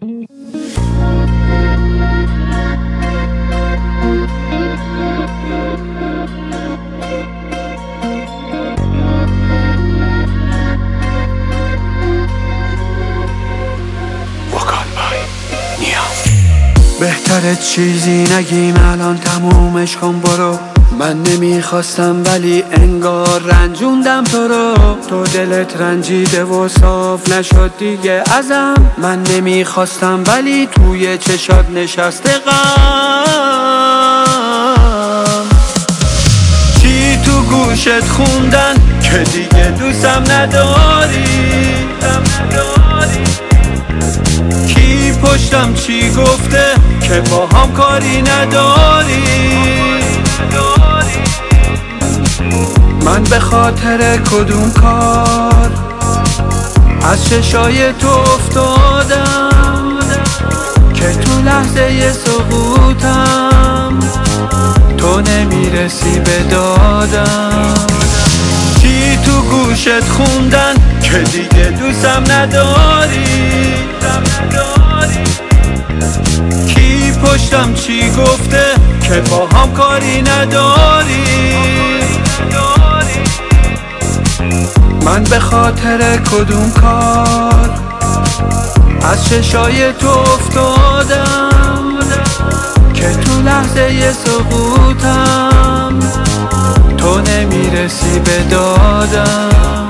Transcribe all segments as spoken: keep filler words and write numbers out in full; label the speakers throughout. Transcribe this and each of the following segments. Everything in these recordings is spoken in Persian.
Speaker 1: بهتره چیزی نگیم الان تمومش کن برو. من نمیخواستم ولی انگار رنجوندم تو رو. تو دلت رنجیده و صاف نشد دیگه ازم. من نمیخواستم ولی توی چشات نشسته غم. چی تو گوشت خوندن که دیگه دوستم نداری؟ کی پشتم چی گفته که با هم کاری نداری؟ من به خاطر کدوم کار از چشای تو افتادم که تو لحظه سقوطم تو نمیرسی به دادم. چی تو گوشت خوندن که دیگه دوستم نداری؟ کی پشتم چی گفته که با هم کاری نداری؟ من به خاطر کدوم کار از چشای تو افتادم که تو لحظه سقوطم تو نمیرسی به دادم.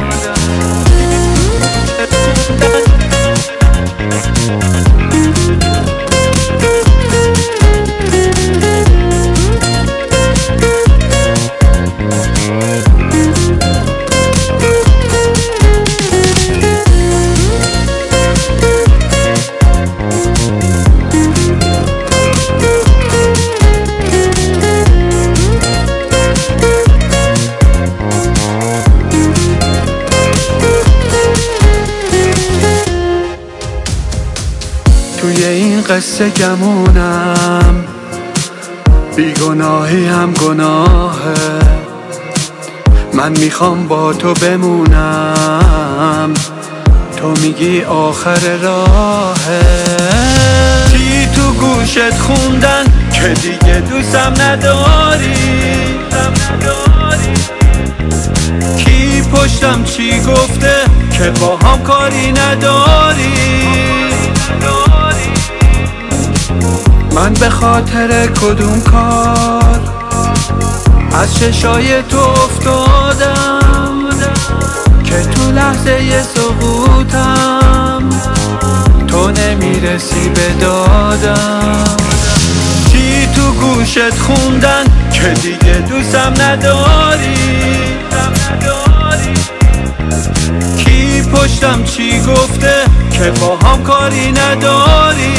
Speaker 1: توی این قصه گمونم بیگناهی هم گناهه. من میخوام با تو بمونم تو میگی آخر راهه. چی تو گوشت خوندن که دیگه دوستم نداری؟ کی پشتم چی گفته که با هم کاری نداری؟ من به خاطر کدوم کار از چشای تو افتادم که تو لحظه سقوطم تو نمیرسی به دادم. چی تو گوشت خوندن که دیگه دوستم نداری؟ کی پشتم چی گفته که با هم کاری نداری؟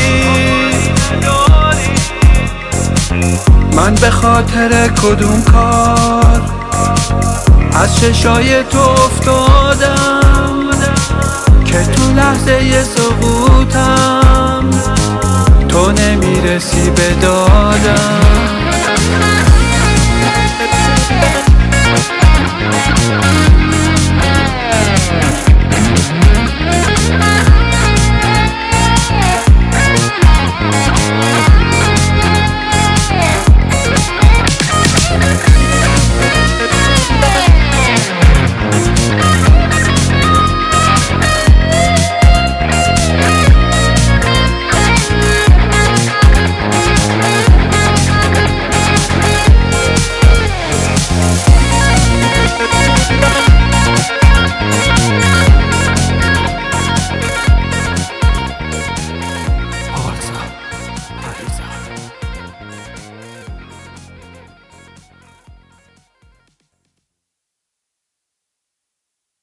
Speaker 1: من به خاطر کدوم کار از چشای تو افتادم که تو لحظه سقوطم تو نمیرسی به دادم.